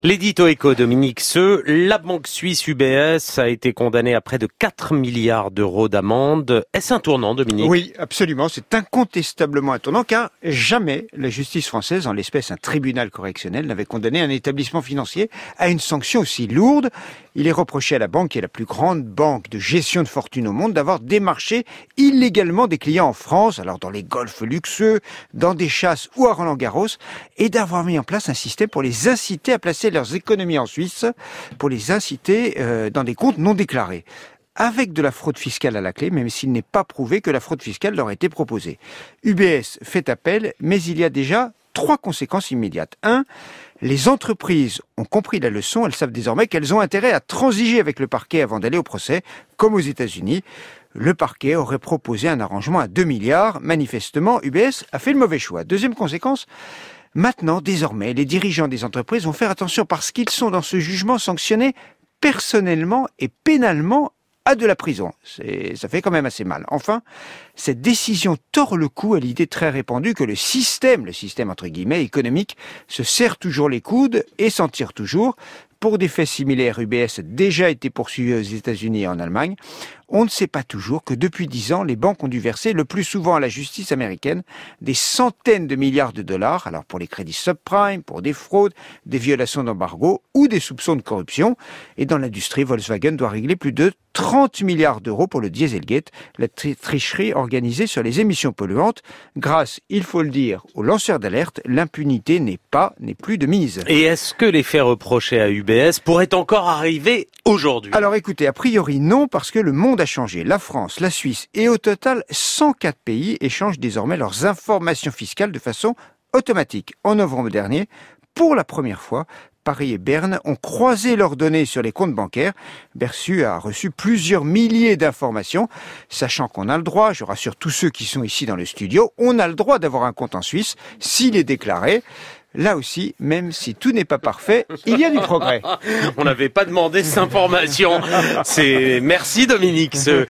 L'édito éco, Dominique Seux, la banque suisse UBS a été condamnée à près de 4 milliards d'euros d'amende. Est-ce un tournant, Dominique? Oui, absolument. C'est incontestablement un tournant car jamais la justice française, en l'espèce un tribunal correctionnel, n'avait condamné un établissement financier à une sanction aussi lourde. Il est reproché à la banque, qui est la plus grande banque de gestion de fortune au monde, d'avoir démarché illégalement des clients en France, alors dans les golfs luxueux, dans des chasses ou à Roland-Garros, et d'avoir mis en place un système pour les inciter à placer leurs économies en Suisse, pour les inciter dans des comptes non déclarés, avec de la fraude fiscale à la clé, même s'il n'est pas prouvé que la fraude fiscale leur a été proposée. UBS fait appel, mais il y a déjà 3 conséquences immédiates. 1. Les entreprises ont compris la leçon, elles savent désormais qu'elles ont intérêt à transiger avec le parquet avant d'aller au procès, comme aux États-Unis. Le parquet aurait proposé un arrangement à 2 milliards. Manifestement, UBS a fait le mauvais choix. Deuxième conséquence, maintenant, désormais, les dirigeants des entreprises vont faire attention parce qu'ils sont dans ce jugement sanctionnés personnellement et pénalement à de la prison. Ça fait quand même assez mal. Enfin, cette décision tord le cou à l'idée très répandue que le système entre guillemets économique, se serre toujours les coudes et s'en tire toujours. Pour des faits similaires, UBS a déjà été poursuivi aux États-Unis et en Allemagne. On ne sait pas toujours que depuis 10 ans, les banques ont dû verser le plus souvent à la justice américaine des centaines de milliards de dollars, alors pour les crédits subprime, pour des fraudes, des violations d'embargo ou des soupçons de corruption. Et dans l'industrie, Volkswagen doit régler plus de 30 milliards d'euros pour le Dieselgate, la tricherie organisée sur les émissions polluantes. Grâce, il faut le dire, aux lanceurs d'alerte, l'impunité n'est plus de mise. Et est-ce que les faits reprochés à UBS pourraient encore arriver aujourd'hui? Alors écoutez, a priori non, parce que le monde a changé. La France, la Suisse et au total 104 pays échangent désormais leurs informations fiscales de façon automatique. En novembre dernier, pour la première fois, Paris et Berne ont croisé leurs données sur les comptes bancaires. Bercy a reçu plusieurs milliers d'informations, sachant qu'on a le droit, je rassure tous ceux qui sont ici dans le studio, on a le droit d'avoir un compte en Suisse s'il est déclaré. Là aussi, même si tout n'est pas parfait, il y a du progrès. On n'avait pas demandé cette information. Merci Dominique Seux.